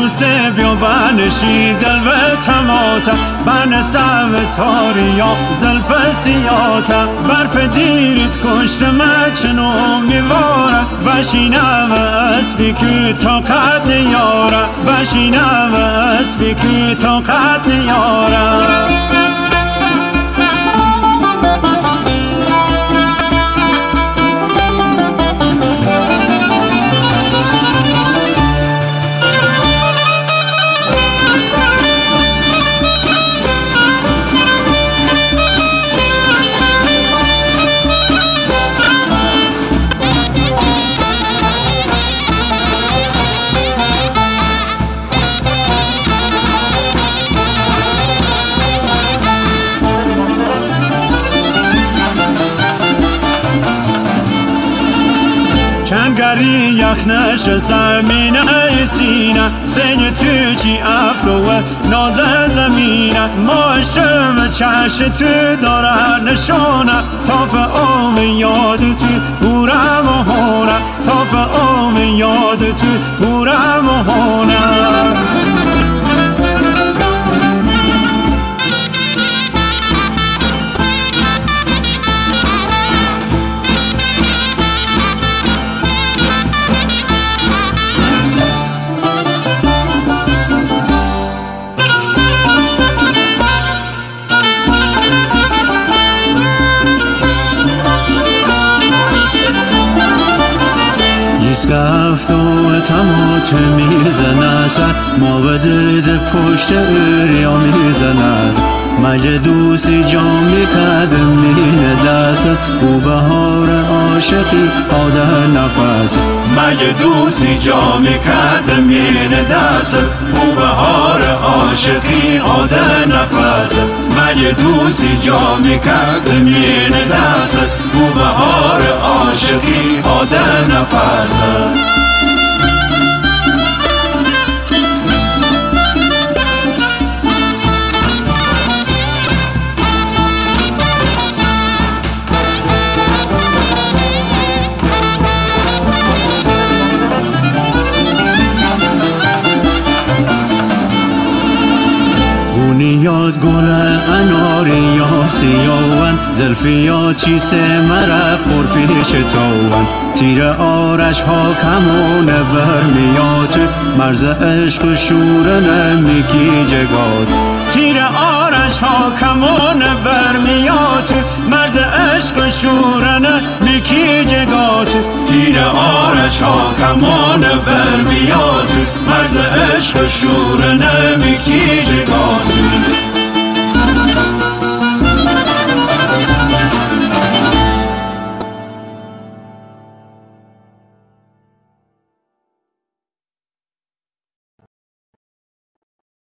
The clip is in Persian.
دوست بیا بنشی دل و تماتا بنسا و تاریا زلف سیاتا برف دیرت کشت مچنو میوارا بشینه و اسبی که طاقت نیاره بشینه و اسبی که طاقت نیاره چنگری یخنش زمین سینه سین تو چی افرو و ناز زمینه ماشم چش تو داره نشانه تاف آم یاد تو بورم و هونه تاف آم یاد تو بورم و هونه گفت و تمات میزنه سر ما بدد پشت اریا میزنه مگه دوستی جامی قدم مینه دست او بهار عاشقی آده نفس مگه دوستی جامی قدم مینه دست او بهار عاشقی آده نفس مگه دوستی جامی قدم مینه دست او بهار عاشقی آده نفس یاد گل اناری یا سیاون زلفیات چیسه مرا پر پیش تاون تیر آرش ها کمون برمیاد مرز عشق و شور نمیکی جگاد تیر آرش ها کمون برمیاد مرز عشق و شور نمیکی جگاد تیر آرش ها کمون برمیاد مرز عشق و شور نمیکی جگاد